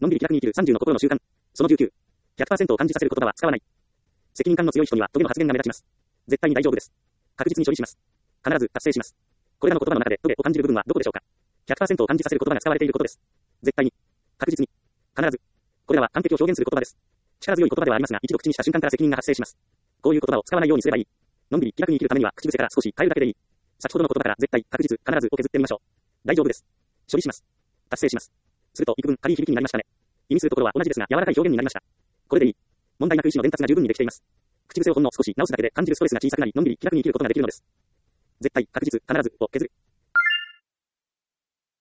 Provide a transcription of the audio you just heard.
のんびり気楽に生きる30の心の習慣。その19。100% を感じさせる言葉は使わない。責任感の強い人にはトゲの発言が目立ちます。絶対に大丈夫です。確実に処理します。必ず達成します。これらの言葉の中でトゲを感じる部分はどこでしょうか。100% を感じさせる言葉が使われていることです。絶対に。確実に。必ず。これらは完璧を表現する言葉です。力強い言葉ではありますが、一度口にした瞬間から責任が発生します。こういう言葉を使わないようにすればいい。のんびり気楽に生きるためには口癖から少し変えるだけでいい。先ほどの言葉から絶対、確実、必ずを削ってみましょう。大丈夫です。処理します。達成します。すると幾分軽い響きになりましたね。意味するところは同じですが柔らかい表現になりました。これでいい。問題なく意思の伝達が十分にできています。口癖をほんの少し直すだけで感じるストレスが小さくなり、のんびり気楽に生きることができるのです。絶対、確実、必ずを削る。